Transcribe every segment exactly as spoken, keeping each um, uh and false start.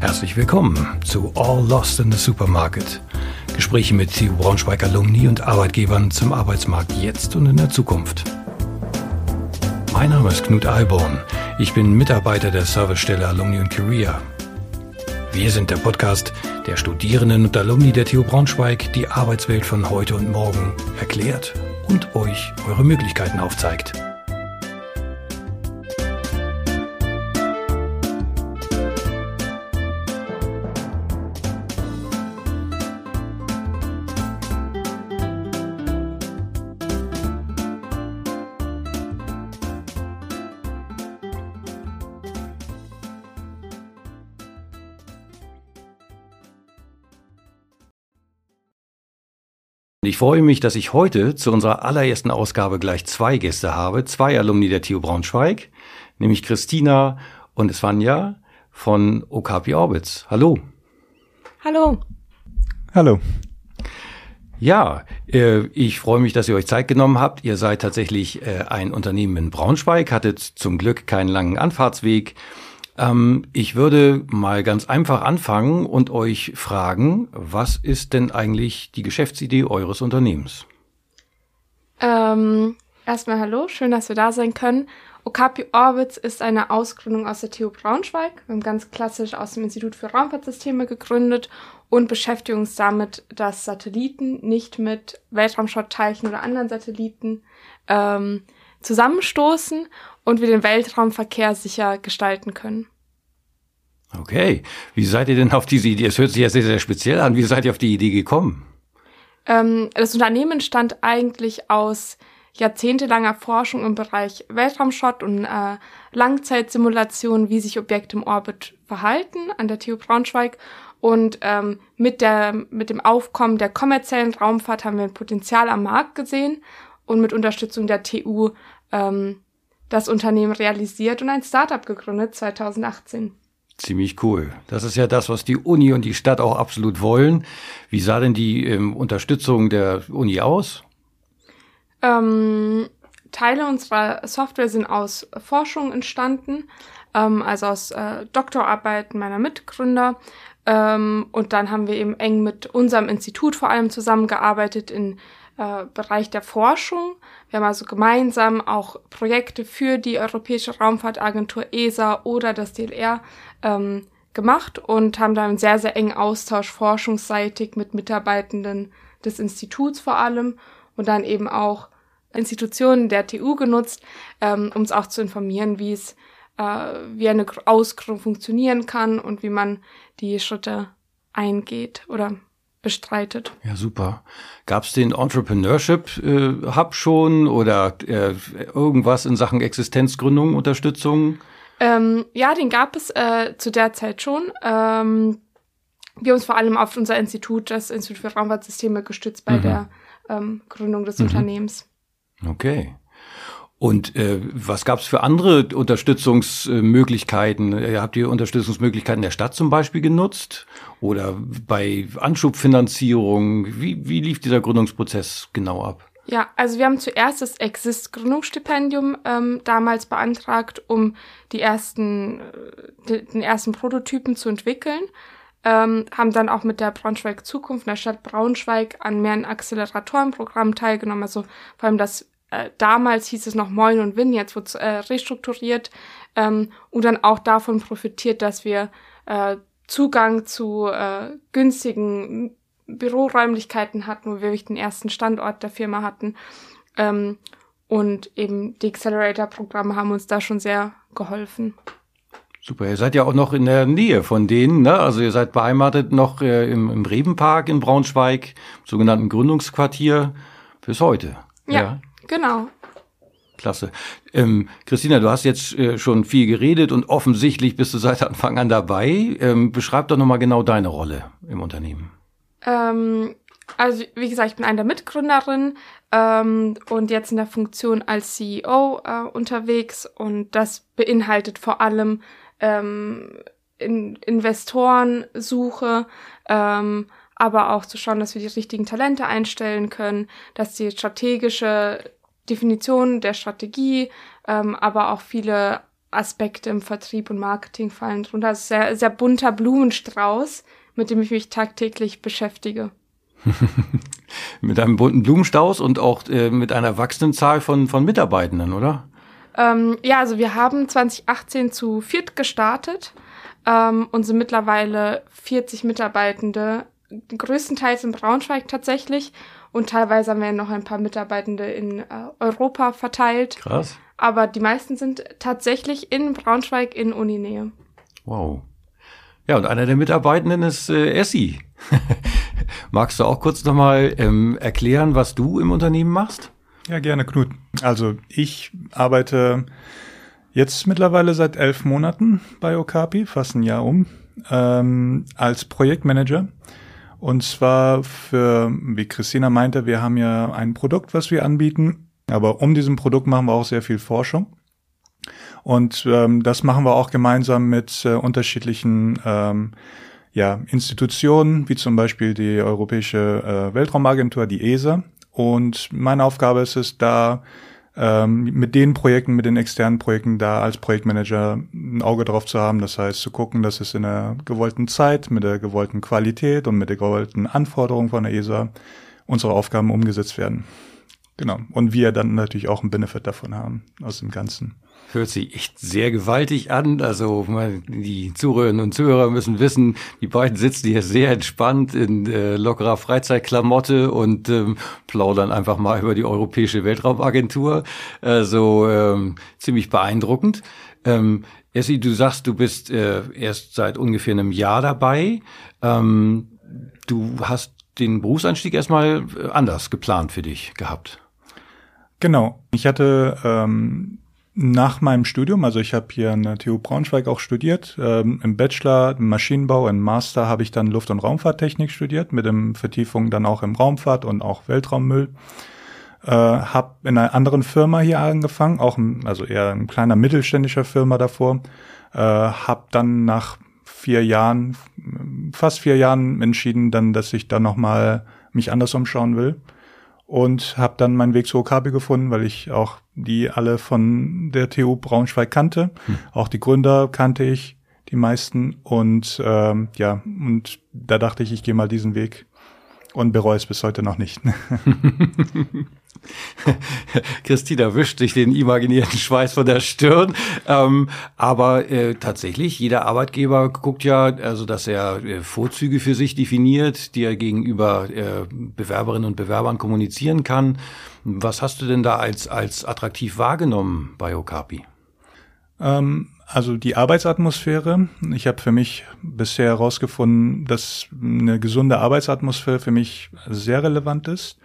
Herzlich willkommen zu All Lost in the Supermarket. Gespräche mit T U Braunschweig Alumni und Arbeitgebern zum Arbeitsmarkt jetzt und in der Zukunft. Mein Name ist Knut Alborn. Ich bin Mitarbeiter der Servicestelle Alumni und Career. Wir sind der Podcast, der Studierenden und Alumni der T U Braunschweig die Arbeitswelt von heute und morgen erklärt und euch eure Möglichkeiten aufzeigt. Ich freue mich, dass ich heute zu unserer allerersten Ausgabe gleich zwei Gäste habe, zwei Alumni der T U Braunschweig, nämlich Christina und Svanja von Okapi Orbits. Hallo. Hallo. Hallo. Ja, äh, ich freue mich, dass ihr euch Zeit genommen habt. Ihr seid tatsächlich äh, ein Unternehmen in Braunschweig, hattet zum Glück keinen langen Anfahrtsweg. Ähm, ich würde mal ganz einfach anfangen und euch fragen, was ist denn eigentlich die Geschäftsidee eures Unternehmens? Ähm, erstmal hallo, schön, dass wir da sein können. Okapi Orbits ist eine Ausgründung aus der T U Braunschweig. Wir haben ganz klassisch aus dem Institut für Raumfahrtsysteme gegründet und beschäftigen uns damit, dass Satelliten nicht mit Weltraumschrottteilchen oder anderen Satelliten ähm, zusammenstoßen und wir den Weltraumverkehr sicher gestalten können. Okay, wie seid ihr denn auf diese Idee? Es hört sich ja sehr, sehr speziell an. Wie seid ihr auf die Idee gekommen? Ähm, das Unternehmen stand eigentlich aus jahrzehntelanger Forschung im Bereich Weltraumschrott und äh, Langzeitsimulation, wie sich Objekte im Orbit verhalten, an der T U Braunschweig. Und ähm, mit der mit dem Aufkommen der kommerziellen Raumfahrt haben wir ein Potenzial am Markt gesehen und mit Unterstützung der T U ähm, das Unternehmen realisiert und ein Startup gegründet zweitausendachtzehn. Ziemlich cool. Das ist ja das, was die Uni und die Stadt auch absolut wollen. Wie sah denn die ähm, Unterstützung der Uni aus? Ähm, Teile unserer Software sind aus Forschung entstanden, ähm, also aus äh, Doktorarbeiten meiner Mitgründer. Ähm, und dann haben wir eben eng mit unserem Institut vor allem zusammengearbeitet in äh, Bereich der Forschung. Wir haben also gemeinsam auch Projekte für die Europäische Raumfahrtagentur E S A oder das D L R ähm, gemacht und haben da einen sehr, sehr engen Austausch forschungsseitig mit Mitarbeitenden des Instituts vor allem und dann eben auch Institutionen der T U genutzt, ähm, um es auch zu informieren, wie es äh, wie eine Ausgründung funktionieren kann und wie man die Schritte eingeht oder bestreitet. Ja, super. Gab es den Entrepreneurship äh, Hub schon oder äh, irgendwas in Sachen Existenzgründung, Unterstützung? Ähm, ja, den gab es äh, zu der Zeit schon. Ähm, wir haben uns vor allem auf unser Institut, das Institut für Raumfahrtsysteme, gestützt bei mhm. der ähm, Gründung des mhm. Unternehmens. Okay. Und äh, was gab es für andere Unterstützungsmöglichkeiten? Äh, habt ihr Unterstützungsmöglichkeiten der Stadt zum Beispiel genutzt? Oder bei Anschubfinanzierung? Wie, wie lief dieser Gründungsprozess genau ab? Ja, also wir haben zuerst das Exist-Gründungsstipendium ähm, damals beantragt, um die ersten, äh, den ersten Prototypen zu entwickeln. Ähm, haben dann auch mit der Braunschweig Zukunft, der Stadt Braunschweig, an mehreren Acceleratorenprogrammen teilgenommen. Also vor allem das äh, damals hieß es noch Moin und Win, jetzt wird es äh, restrukturiert ähm, und dann auch davon profitiert, dass wir äh, Zugang zu äh, günstigen Büroräumlichkeiten hatten, wo wir wirklich den ersten Standort der Firma hatten. Ähm, und eben die Accelerator-Programme haben uns da schon sehr geholfen. Super, ihr seid ja auch noch in der Nähe von denen, ne? Also ihr seid beheimatet noch äh, im, im Rebenpark in Braunschweig, im sogenannten Gründungsquartier, bis heute. Ja, ja. Genau. Klasse. Ähm, Christina, du hast jetzt äh, schon viel geredet und offensichtlich bist du seit Anfang an dabei. Ähm, beschreib doch nochmal genau deine Rolle im Unternehmen. Ähm, also wie gesagt, ich bin eine der Mitgründerinnen ähm, und jetzt in der Funktion als C E O äh, unterwegs und das beinhaltet vor allem ähm, in Investorensuche, ähm, aber auch zu schauen, dass wir die richtigen Talente einstellen können, dass die strategische Definition der Strategie, ähm, aber auch viele Aspekte im Vertrieb und Marketing fallen drunter. Also sehr, sehr bunter Blumenstrauß, mit dem ich mich tagtäglich beschäftige. Mit einem bunten Blumenstrauß und auch äh, mit einer wachsenden Zahl von, von Mitarbeitenden, oder? Ähm, ja, also wir haben zwanzig achtzehn zu viert gestartet ähm, und sind mittlerweile vierzig Mitarbeitende, größtenteils in Braunschweig tatsächlich. Und teilweise haben wir noch ein paar Mitarbeitende in äh, Europa verteilt. Krass. Aber die meisten sind tatsächlich in Braunschweig in Uninähe. Wow. Ja, und einer der Mitarbeitenden ist äh, Essi. Magst du auch kurz nochmal ähm, erklären, was du im Unternehmen machst? Ja, gerne, Knut. Also ich arbeite jetzt mittlerweile seit elf Monaten bei Okapi, fast ein Jahr um, ähm, als Projektmanager. Und zwar für, wie Christina meinte, wir haben ja ein Produkt, was wir anbieten, aber um diesem Produkt machen wir auch sehr viel Forschung. Und ähm, das machen wir auch gemeinsam mit äh, unterschiedlichen ähm, ja, Institutionen, wie zum Beispiel die Europäische äh, Weltraumagentur, die E S A. Und meine Aufgabe ist es, da ähm, mit den Projekten, mit den externen Projekten da als Projektmanager ein Auge drauf zu haben. Das heißt, zu gucken, dass es in der gewollten Zeit, mit der gewollten Qualität und mit der gewollten Anforderung von der E S A unsere Aufgaben umgesetzt werden. Genau. Und wir dann natürlich auch einen Benefit davon haben, aus dem Ganzen. Hört sich echt sehr gewaltig an. Also die Zuhörerinnen und Zuhörer müssen wissen, die beiden sitzen hier sehr entspannt in äh, lockerer Freizeitklamotte und ähm, plaudern einfach mal über die Europäische Weltraumagentur. Also ähm, ziemlich beeindruckend. Ähm, Essi, du sagst, du bist äh, erst seit ungefähr einem Jahr dabei. Ähm, du hast den Berufseinstieg erstmal anders geplant für dich gehabt. Genau. Ich hatte ähm, nach meinem Studium, also ich habe hier an der T U Braunschweig auch studiert, ähm, im Bachelor im Maschinenbau, im Master habe ich dann Luft- und Raumfahrttechnik studiert, mit dem Vertiefung dann auch im Raumfahrt und auch Weltraummüll. Äh, habe in einer anderen Firma hier angefangen, auch ein, also eher ein kleiner mittelständischer Firma davor. Äh, habe dann nach vier Jahren, fast vier Jahren entschieden, dann, dass ich dann nochmal mich anders umschauen will. Und habe dann meinen Weg zu Okapi gefunden, weil ich auch die alle von der T U Braunschweig kannte. Hm. Auch die Gründer kannte ich, die meisten. Und ähm, ja, und da dachte ich, ich gehe mal diesen Weg und bereue es bis heute noch nicht. Christina wischt sich den imaginierten Schweiß von der Stirn. Ähm, aber äh, tatsächlich, jeder Arbeitgeber guckt ja, also dass er äh, Vorzüge für sich definiert, die er gegenüber äh, Bewerberinnen und Bewerbern kommunizieren kann. Was hast du denn da als als attraktiv wahrgenommen bei Okapi? Ähm, also die Arbeitsatmosphäre. Ich habe für mich bisher herausgefunden, dass eine gesunde Arbeitsatmosphäre für mich sehr relevant ist.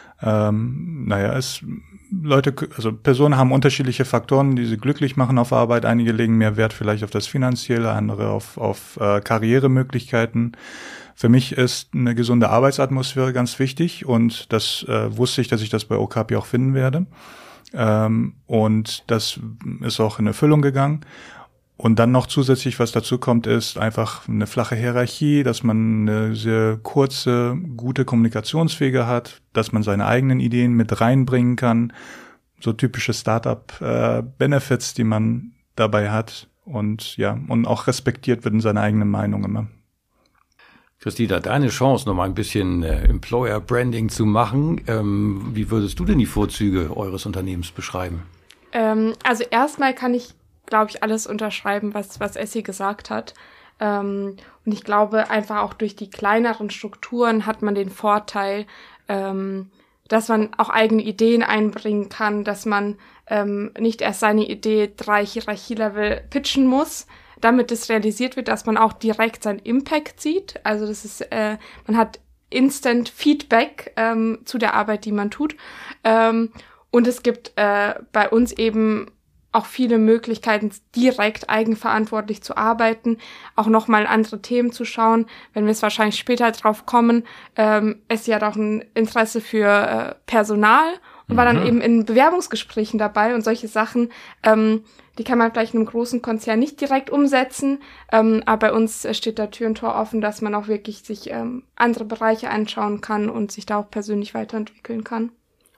Ähm, naja, es, Leute, also Personen haben unterschiedliche Faktoren, die sie glücklich machen auf Arbeit. Einige legen mehr Wert vielleicht auf das Finanzielle, andere auf, auf äh, Karrieremöglichkeiten. Für mich ist eine gesunde Arbeitsatmosphäre ganz wichtig und das äh, wusste ich, dass ich das bei Okapi auch finden werde. Ähm, und das ist auch in Erfüllung gegangen. Und dann noch zusätzlich, was dazu kommt, ist einfach eine flache Hierarchie, dass man eine sehr kurze, gute Kommunikationswege hat, dass man seine eigenen Ideen mit reinbringen kann. So typische Startup-Benefits, äh, die man dabei hat. Und ja, und auch respektiert wird in seiner eigenen Meinung immer. Christina, deine Chance, noch mal ein bisschen äh, Employer Branding zu machen. Ähm, wie würdest du denn die Vorzüge eures Unternehmens beschreiben? Ähm, also erstmal kann ich, glaube ich, alles unterschreiben, was was Essi gesagt hat. Ähm, und ich glaube, einfach auch durch die kleineren Strukturen hat man den Vorteil, ähm, dass man auch eigene Ideen einbringen kann, dass man ähm, nicht erst seine Idee drei Hierarchielevel pitchen muss, damit es realisiert wird, dass man auch direkt seinen Impact sieht. Also das ist, äh, man hat Instant Feedback ähm, zu der Arbeit, die man tut. Ähm, und es gibt äh, bei uns eben auch viele Möglichkeiten, direkt eigenverantwortlich zu arbeiten, auch nochmal andere Themen zu schauen, wenn wir es wahrscheinlich später drauf kommen. Ähm, es hat auch ein Interesse für äh, Personal und war dann eben in Bewerbungsgesprächen dabei und solche Sachen, ähm, die kann man vielleicht in einem großen Konzern nicht direkt umsetzen, ähm, aber bei uns steht da Tür und Tor offen, dass man auch wirklich sich ähm, andere Bereiche anschauen kann und sich da auch persönlich weiterentwickeln kann.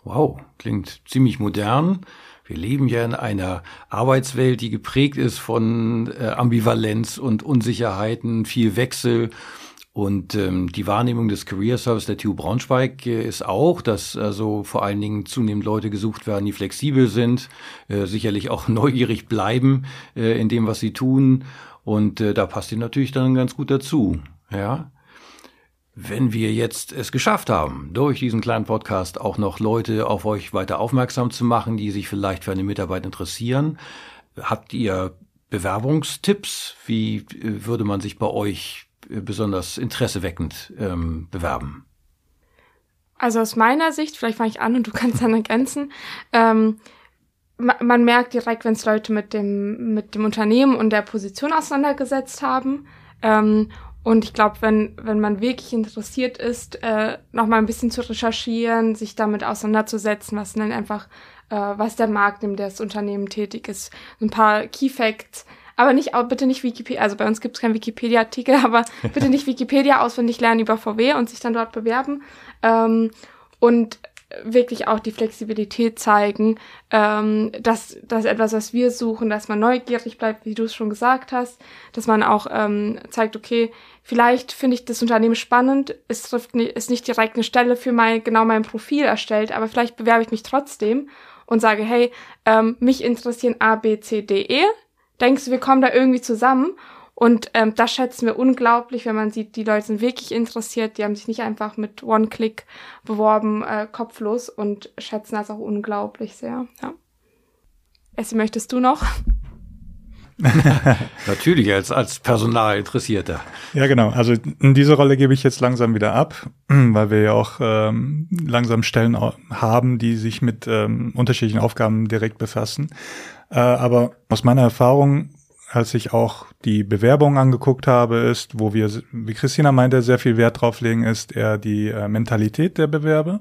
Wow, klingt ziemlich modern. Wir leben ja in einer Arbeitswelt, die geprägt ist von äh, Ambivalenz und Unsicherheiten, viel Wechsel. Und ähm, die Wahrnehmung des Career Service der T U Braunschweig äh, ist auch, dass also vor allen Dingen zunehmend Leute gesucht werden, die flexibel sind, äh, sicherlich auch neugierig bleiben äh, in dem, was sie tun. Und äh, da passt die natürlich dann ganz gut dazu. Ja. Wenn wir jetzt es geschafft haben, durch diesen kleinen Podcast auch noch Leute auf euch weiter aufmerksam zu machen, die sich vielleicht für eine Mitarbeit interessieren, habt ihr Bewerbungstipps? Wie würde man sich bei euch besonders interesseweckend ähm, bewerben? Also aus meiner Sicht, vielleicht fange ich an und du kannst dann ergänzen, ähm, ma- man merkt direkt, wenn es Leute mit dem, mit dem Unternehmen und der Position auseinandergesetzt haben, ähm, und ich glaube, wenn wenn man wirklich interessiert ist, äh, noch mal ein bisschen zu recherchieren, sich damit auseinanderzusetzen, was denn einfach, äh, was der Markt, in dem das Unternehmen tätig ist, ein paar Key Facts, aber nicht auch bitte nicht Wikipedia, also bei uns gibt es keinen Wikipedia-Artikel, aber bitte nicht Wikipedia auswendig lernen über V W und sich dann dort bewerben ähm, und wirklich auch die Flexibilität zeigen, ähm, dass das etwas, was wir suchen, dass man neugierig bleibt, wie du es schon gesagt hast, dass man auch ähm, zeigt, okay, vielleicht finde ich das Unternehmen spannend, es trifft nicht, ist nicht direkt eine Stelle für mein genau mein Profil erstellt, aber vielleicht bewerbe ich mich trotzdem und sage, hey, ähm, mich interessieren A, B, C, D, E. Denkst du, wir kommen da irgendwie zusammen? Und ähm, das schätzen wir unglaublich, wenn man sieht, die Leute sind wirklich interessiert, die haben sich nicht einfach mit One-Click beworben, äh, kopflos, und schätzen das auch unglaublich sehr. Ja. Essi, möchtest du noch? Natürlich, als, als Personalinteressierter. Ja, genau. Also in diese Rolle gebe ich jetzt langsam wieder ab, weil wir ja auch ähm, langsam Stellen haben, die sich mit ähm, unterschiedlichen Aufgaben direkt befassen. Äh, aber aus meiner Erfahrung, als ich auch die Bewerbung angeguckt habe, ist, wo wir, wie Christina meinte, sehr viel Wert drauf legen, ist eher die äh, Mentalität der Bewerber.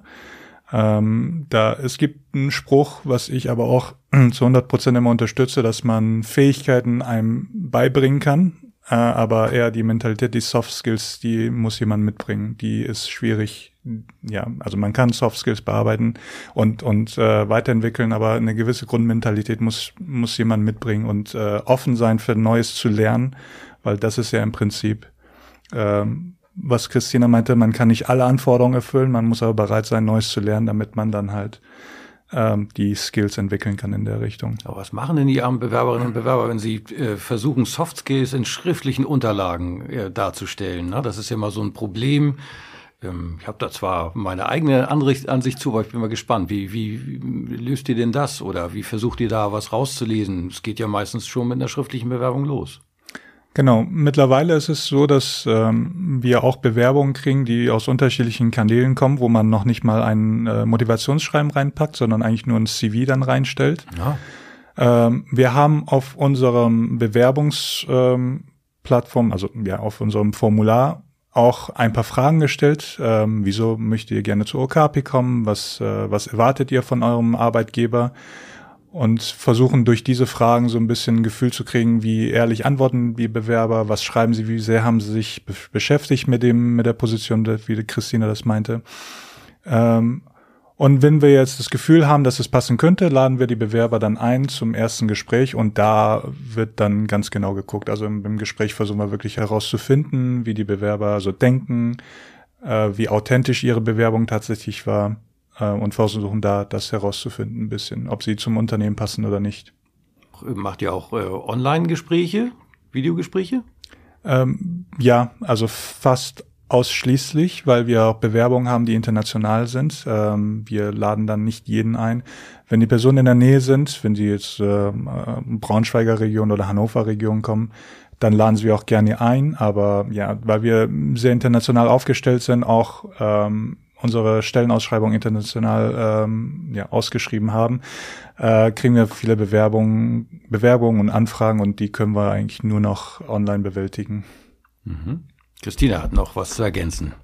Ähm, da, es gibt einen Spruch, was ich aber auch zu hundert Prozent immer unterstütze, dass man Fähigkeiten einem beibringen kann, äh, aber eher die Mentalität, die Soft Skills, die muss jemand mitbringen. Die ist schwierig. Ja, also man kann Soft Skills bearbeiten und und äh, weiterentwickeln, aber eine gewisse Grundmentalität muss muss jemand mitbringen und äh, offen sein für Neues zu lernen, weil das ist ja im Prinzip, ähm, was Christina meinte, man kann nicht alle Anforderungen erfüllen, man muss aber bereit sein, Neues zu lernen, damit man dann halt ähm, die Skills entwickeln kann in der Richtung. Aber was machen denn die armen Bewerberinnen und Bewerber, wenn sie äh, versuchen, Soft Skills in schriftlichen Unterlagen äh, darzustellen? Na, das ist ja mal so ein Problem. Ich habe da zwar meine eigene Ansicht zu, aber ich bin mal gespannt. Wie, wie, wie löst ihr denn das? Oder wie versucht ihr da was rauszulesen? Es geht ja meistens schon mit einer schriftlichen Bewerbung los. Genau. Mittlerweile ist es so, dass ähm, wir auch Bewerbungen kriegen, die aus unterschiedlichen Kanälen kommen, wo man noch nicht mal ein äh, Motivationsschreiben reinpackt, sondern eigentlich nur ein C V dann reinstellt. Ja. Ähm, wir haben auf unserem Bewerbungsplattform, ähm, also ja auf unserem Formular, auch ein paar Fragen gestellt. Ähm, wieso möchtet ihr gerne zu Okapi kommen? Was, äh, was erwartet ihr von eurem Arbeitgeber? Und versuchen durch diese Fragen so ein bisschen ein Gefühl zu kriegen, wie ehrlich antworten die Bewerber, was schreiben sie, wie sehr haben sie sich be- beschäftigt mit dem, mit der Position, wie Christina das meinte. Ähm, Und wenn wir jetzt das Gefühl haben, dass es passen könnte, laden wir die Bewerber dann ein zum ersten Gespräch und da wird dann ganz genau geguckt. Also im, im Gespräch versuchen wir wirklich herauszufinden, wie die Bewerber so denken, äh, wie authentisch ihre Bewerbung tatsächlich war äh, und versuchen da das herauszufinden ein bisschen, ob sie zum Unternehmen passen oder nicht. Macht ihr auch äh, Online-Gespräche, Videogespräche? Ähm, ja, also fast ausschließlich, weil wir auch Bewerbungen haben, die international sind. Ähm, wir laden dann nicht jeden ein. Wenn die Personen in der Nähe sind, wenn sie jetzt äh, Braunschweiger Region oder Hannover Region kommen, dann laden sie auch gerne ein. Aber ja, weil wir sehr international aufgestellt sind, auch ähm, unsere Stellenausschreibung international ähm, ja, ausgeschrieben haben, äh, kriegen wir viele Bewerbungen, Bewerbungen und Anfragen und die können wir eigentlich nur noch online bewältigen. Mhm. Christina hat noch was zu ergänzen.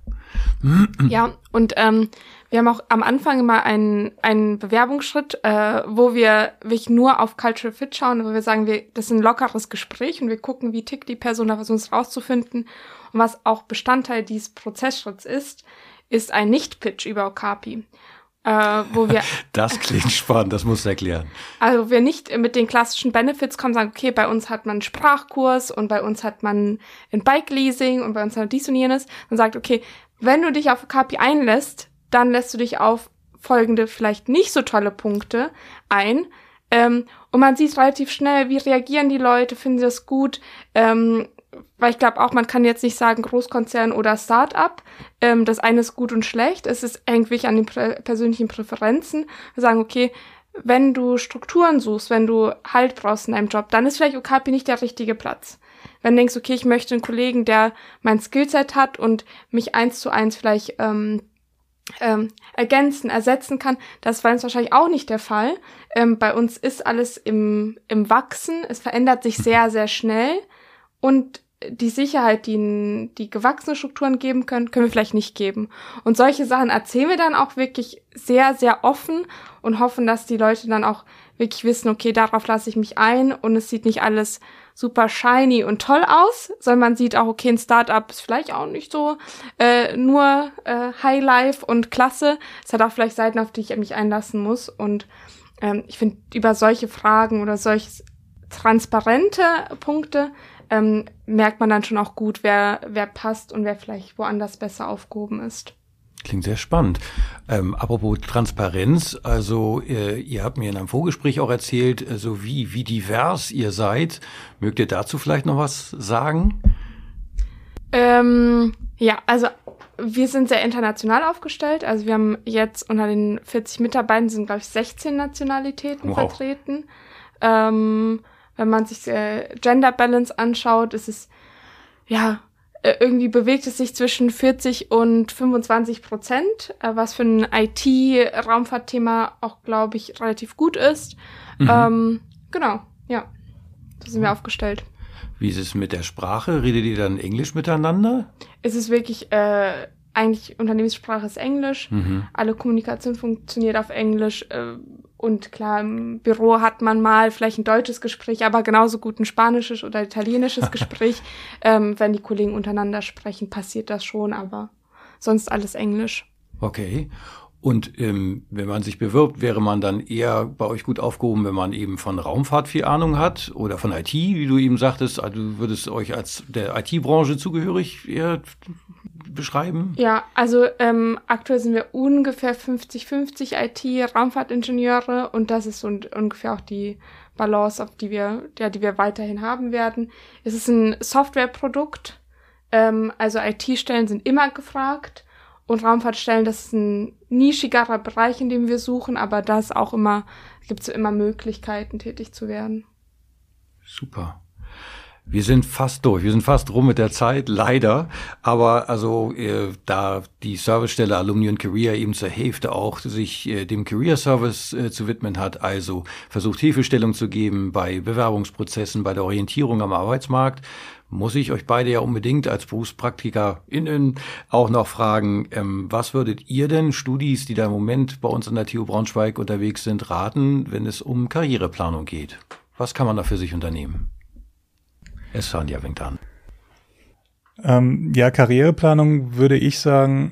Ja, und ähm, wir haben auch am Anfang immer einen, einen Bewerbungsschritt, äh, wo wir wirklich nur auf Cultural Fit schauen, wo wir sagen, wir, das ist ein lockeres Gespräch und wir gucken, wie tickt die Person, da versuchen es rauszufinden. Und was auch Bestandteil dieses Prozessschritts ist, ist ein Nicht-Pitch über Okapi. Äh, wo wir das klingt spannend, das musst du erklären. Also wir nicht mit den klassischen Benefits kommen, sagen, okay, bei uns hat man einen Sprachkurs und bei uns hat man ein Bike-Leasing und bei uns hat man dies und jenes. Man sagt, okay, wenn du dich auf O K P I einlässt, dann lässt du dich auf folgende vielleicht nicht so tolle Punkte ein. Ähm, und man sieht relativ schnell, wie reagieren die Leute, finden sie das gut. Ähm, weil ich glaube auch, man kann jetzt nicht sagen Großkonzern oder Start-up. Ähm, das eine ist gut und schlecht. Es ist, hängt wirklich an den prä- persönlichen Präferenzen. Wir sagen, okay, wenn du Strukturen suchst, wenn du Halt brauchst in deinem Job, dann ist vielleicht O K P nicht der richtige Platz. Wenn du denkst, okay, ich möchte einen Kollegen, der mein Skillset hat und mich eins zu eins vielleicht ähm, ähm, ergänzen, ersetzen kann, das war uns wahrscheinlich auch nicht der Fall. Ähm, bei uns ist alles im, im Wachsen. Es verändert sich sehr, sehr schnell. Und die Sicherheit, die, die gewachsene Strukturen geben können, können wir vielleicht nicht geben. Und solche Sachen erzählen wir dann auch wirklich sehr, sehr offen und hoffen, dass die Leute dann auch wirklich wissen, okay, darauf lasse ich mich ein und es sieht nicht alles super shiny und toll aus, sondern man sieht auch, okay, ein Startup ist vielleicht auch nicht so äh, nur äh, Highlife und klasse. Es hat auch vielleicht Seiten, auf die ich mich einlassen muss. Und ähm, ich finde, über solche Fragen oder solche transparente Punkte ähm, merkt man dann schon auch gut, wer wer passt und wer vielleicht woanders besser aufgehoben ist. Klingt sehr spannend. Ähm, apropos Transparenz, also äh, ihr habt mir in einem Vorgespräch auch erzählt, äh, so wie wie divers ihr seid. Mögt ihr dazu vielleicht noch was sagen? Ähm, ja, also wir sind sehr international aufgestellt. Also wir haben jetzt unter den vierzig Mitarbeitern sind, glaube ich, sechzehn Nationalitäten wow. vertreten. Ähm, wenn man sich äh, Gender Balance anschaut, ist es, ja, äh, irgendwie bewegt es sich zwischen vierzig und fünfundzwanzig Prozent, äh, was für ein I T-Raumfahrtthema auch, glaube ich, relativ gut ist. Mhm. Ähm, genau, ja, so sind wir aufgestellt. Wie ist es mit der Sprache? Redet ihr dann Englisch miteinander? Es ist wirklich, äh, eigentlich Unternehmenssprache ist Englisch. Mhm. Alle Kommunikation funktioniert auf Englisch. Äh, und klar, im Büro hat man mal vielleicht ein deutsches Gespräch, aber genauso gut ein spanisches oder italienisches Gespräch. Ähm, wenn die Kollegen untereinander sprechen, passiert das schon, aber sonst alles Englisch. Okay. Und ähm, wenn man sich bewirbt, wäre man dann eher bei euch gut aufgehoben, wenn man eben von Raumfahrt viel Ahnung hat oder von I T, wie du eben sagtest, also du würdest euch als der I T-Branche zugehörig eher beschreiben? Ja, also ähm, aktuell sind wir ungefähr fünfzig fünfzig I T-Raumfahrtingenieure und das ist so ungefähr auch die Balance, auf die wir, ja, die wir weiterhin haben werden. Es ist ein Softwareprodukt, ähm, also I T-Stellen sind immer gefragt. Und Raumfahrtstellen, das ist ein nischigerer Bereich, in dem wir suchen, aber da ist auch immer, gibt es immer Möglichkeiten, tätig zu werden. Super. Wir sind fast durch. Wir sind fast rum mit der Zeit, leider. Aber also äh, da die Servicestelle Alumni und Career eben zur Hälfte auch sich äh, dem Career Service äh, zu widmen hat, also versucht Hilfestellung zu geben bei Bewerbungsprozessen, bei der Orientierung am Arbeitsmarkt, muss ich euch beide ja unbedingt als BerufspraktikerInnen auch noch fragen, ähm, was würdet ihr denn Studis, die da im Moment bei uns an der T U Braunschweig unterwegs sind, raten, wenn es um Karriereplanung geht? Was kann man da für sich unternehmen? Es Sonja winkt an. Ähm, ja, Karriereplanung würde ich sagen,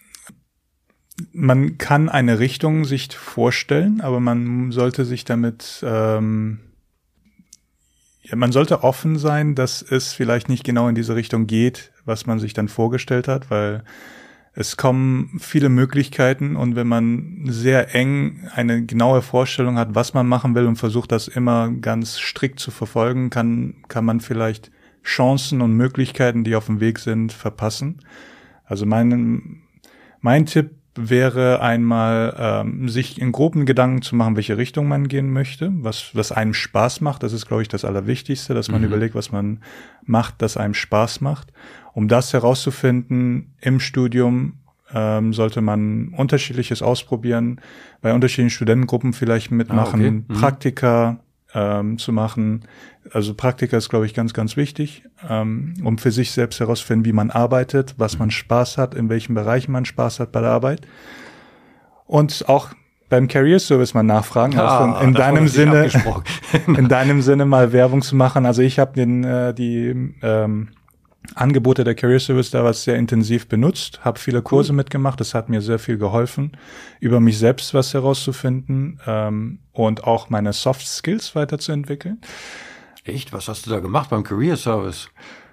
man kann eine Richtung sich vorstellen, aber man sollte sich damit ähm, Ja, man sollte offen sein, dass es vielleicht nicht genau in diese Richtung geht, was man sich dann vorgestellt hat, weil es kommen viele Möglichkeiten und wenn man sehr eng eine genaue Vorstellung hat, was man machen will und versucht, das immer ganz strikt zu verfolgen, kann, kann man vielleicht Chancen und Möglichkeiten, die auf dem Weg sind, verpassen. Also mein, mein Tipp wäre einmal, ähm, sich in groben Gedanken zu machen, welche Richtung man gehen möchte, was was einem Spaß macht. Das ist, glaube ich, das Allerwichtigste, dass man mhm. überlegt, was man macht, das einem Spaß macht. Um das herauszufinden im Studium, ähm, sollte man Unterschiedliches ausprobieren, bei unterschiedlichen Studentengruppen vielleicht mitmachen, ah, okay. mhm. Praktika ähm, zu machen. Also Praktika ist, glaube ich, ganz, ganz wichtig, ähm, um für sich selbst herauszufinden, wie man arbeitet, was man Spaß hat, in welchen Bereichen man Spaß hat bei der Arbeit. Und auch beim Career Service mal nachfragen, ah, also in deinem Sinne, in deinem Sinne mal Werbung zu machen. Also ich habe den äh, die ähm, Angebote der Career Service damals sehr intensiv benutzt, habe viele Kurse cool. mitgemacht, das hat mir sehr viel geholfen, über mich selbst was herauszufinden ähm, und auch meine Soft Skills weiterzuentwickeln. Echt? Was hast du da gemacht beim Career Service?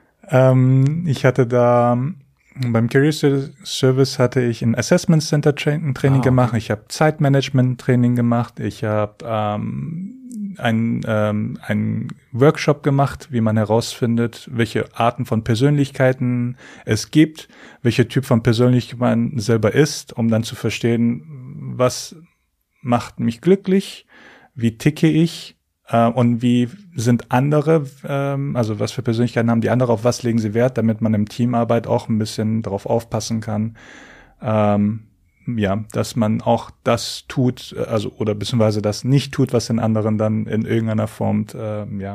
Ähm, ich hatte da, beim Career Service hatte ich ein Assessment Center Training ah, okay. gemacht, ich habe Zeitmanagement Training gemacht, ich habe ähm, ein, ähm, ein Workshop gemacht, wie man herausfindet, welche Arten von Persönlichkeiten es gibt, welcher Typ von Persönlichkeit man selber ist, um dann zu verstehen, was macht mich glücklich, wie ticke ich äh, und wie sind andere, ähm, also was für Persönlichkeiten haben die andere, auf was legen sie Wert, damit man im Teamarbeit auch ein bisschen darauf aufpassen kann. Ähm, ja, dass man auch das tut, also oder beziehungsweise das nicht tut, was den anderen dann in irgendeiner Form, äh, ja,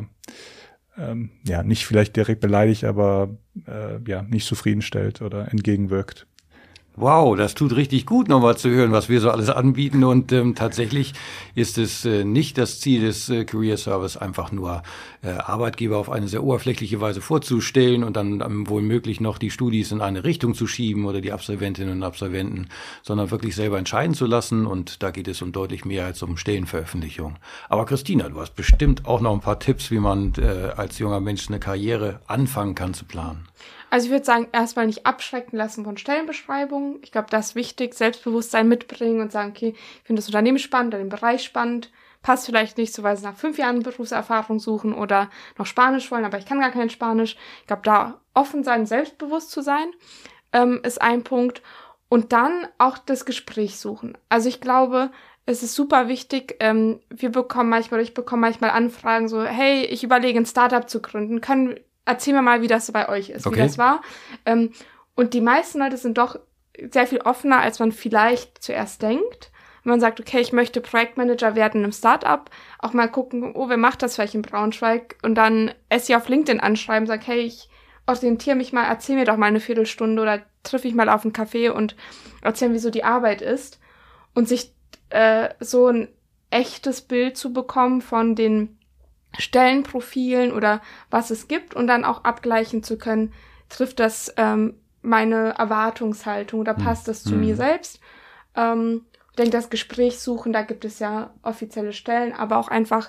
ähm, ja, nicht vielleicht direkt beleidigt, aber äh, ja, nicht zufriedenstellt oder entgegenwirkt. Wow, das tut richtig gut, nochmal zu hören, was wir so alles anbieten. Und ähm, tatsächlich ist es äh, nicht das Ziel des äh, Career Service, einfach nur äh, Arbeitgeber auf eine sehr oberflächliche Weise vorzustellen und dann ähm, wohl möglich noch die Studis in eine Richtung zu schieben oder die Absolventinnen und Absolventen, sondern wirklich selber entscheiden zu lassen. Und da geht es um deutlich mehr als um Stellenveröffentlichung. Aber Christina, du hast bestimmt auch noch ein paar Tipps, wie man äh, als junger Mensch eine Karriere anfangen kann zu planen. Also ich würde sagen, erstmal nicht abschrecken lassen von Stellenbeschreibungen. Ich glaube, das ist wichtig. Selbstbewusstsein mitbringen und sagen, okay, ich finde das Unternehmen spannend oder den Bereich spannend. Passt vielleicht nicht, so weil sie nach fünf Jahren Berufserfahrung suchen oder noch Spanisch wollen, aber ich kann gar kein Spanisch. Ich glaube, da offen sein, selbstbewusst zu sein, ähm, ist ein Punkt. Und dann auch das Gespräch suchen. Also ich glaube, es ist super wichtig, ähm, wir bekommen manchmal, oder ich bekomme manchmal Anfragen so, hey, ich überlege, ein Startup zu gründen, können Erzähl mir mal, wie das so bei euch ist, okay. wie das war. Ähm, und die meisten Leute sind doch sehr viel offener, als man vielleicht zuerst denkt. Wenn man sagt, okay, ich möchte Projektmanager werden im Startup, auch mal gucken, oh, wer macht das vielleicht in Braunschweig? Und dann es ja auf LinkedIn anschreiben, sag, hey, ich orientiere mich mal, erzähl mir doch mal eine Viertelstunde oder triff ich mal auf einen Café und erzähl, wie so die Arbeit ist. Und sich äh, so ein echtes Bild zu bekommen von den Stellenprofilen oder was es gibt und dann auch abgleichen zu können, trifft das ähm, meine Erwartungshaltung oder passt das zu mhm. mir selbst. Ähm, ich denke, das Gespräch suchen, da gibt es ja offizielle Stellen, aber auch einfach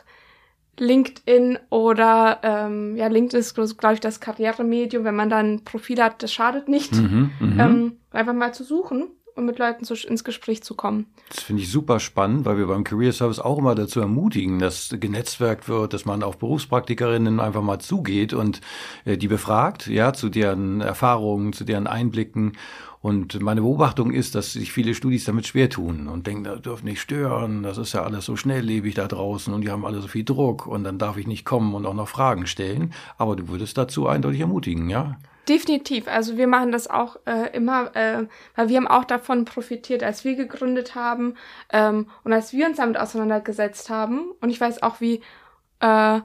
LinkedIn oder ähm, ja, LinkedIn ist, glaube ich, das Karrieremedium, wenn man dann ein Profil hat, das schadet nicht, mhm, ähm, einfach mal zu suchen und mit Leuten so ins Gespräch zu kommen. Das finde ich super spannend, weil wir beim Career Service auch immer dazu ermutigen, dass genetzwerkt wird, dass man auf Berufspraktikerinnen einfach mal zugeht und äh, die befragt, ja, zu deren Erfahrungen, zu deren Einblicken. Und meine Beobachtung ist, dass sich viele Studis damit schwer tun und denken, das dürfen nicht stören, das ist ja alles so schnelllebig da draußen und die haben alle so viel Druck und dann darf ich nicht kommen und auch noch Fragen stellen. Aber du würdest dazu eindeutig ermutigen, ja? Definitiv. Also wir machen das auch äh, immer, äh, weil wir haben auch davon profitiert, als wir gegründet haben ähm, und als wir uns damit auseinandergesetzt haben. Und ich weiß auch, wie äh,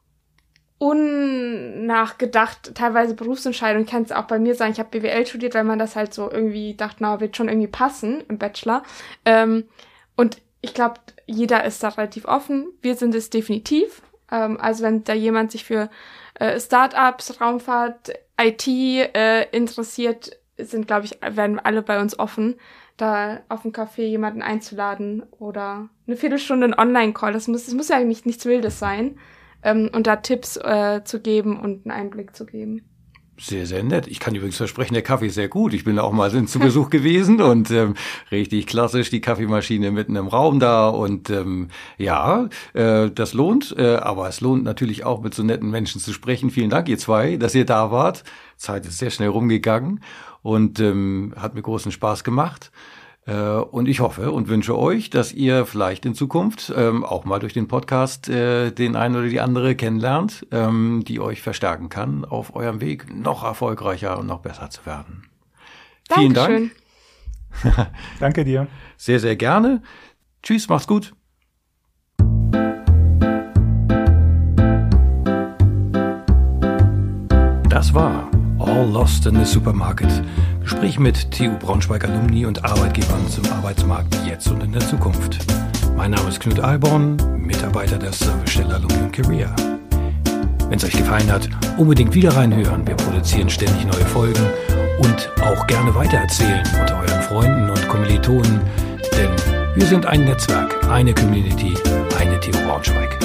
unnachgedacht teilweise Berufsentscheidungen, ich kann es auch bei mir sagen, ich habe B W L studiert, weil man das halt so irgendwie dachte, na, wird schon irgendwie passen im Bachelor. Ähm, und ich glaube, jeder ist da relativ offen. Wir sind es definitiv. Ähm, also wenn da jemand sich für äh, Startups, Raumfahrt, I T äh, interessiert, sind, glaube ich, werden alle bei uns offen, da auf dem Café jemanden einzuladen oder eine Viertelstunde ein Online-Call. Das muss, das muss ja nicht nichts Wildes sein. Ähm, und da Tipps äh, zu geben und einen Einblick zu geben. Sehr, sehr nett. Ich kann übrigens versprechen, der Kaffee ist sehr gut. Ich bin auch mal zu Besuch gewesen und ähm, richtig klassisch, die Kaffeemaschine mitten im Raum da und ähm, ja, äh, das lohnt, äh, aber es lohnt natürlich auch, mit so netten Menschen zu sprechen. Vielen Dank, ihr zwei, dass ihr da wart. Zeit ist sehr schnell rumgegangen und ähm, hat mir großen Spaß gemacht. Und ich hoffe und wünsche euch, dass ihr vielleicht in Zukunft ähm, auch mal durch den Podcast äh, den einen oder die andere kennenlernt, ähm, die euch verstärken kann, auf eurem Weg noch erfolgreicher und noch besser zu werden. Vielen Dank. Danke dir. Sehr, sehr gerne. Tschüss, macht's gut. Das war All Lost in the Supermarket. Gespräch mit T U Braunschweig Alumni und Arbeitgebern zum Arbeitsmarkt jetzt und in der Zukunft. Mein Name ist Knut Alborn, Mitarbeiter der Servicestelle Alumni und Career. Wenn es euch gefallen hat, unbedingt wieder reinhören. Wir produzieren ständig neue Folgen und auch gerne weitererzählen unter euren Freunden und Kommilitonen, denn wir sind ein Netzwerk, eine Community, eine T U Braunschweig.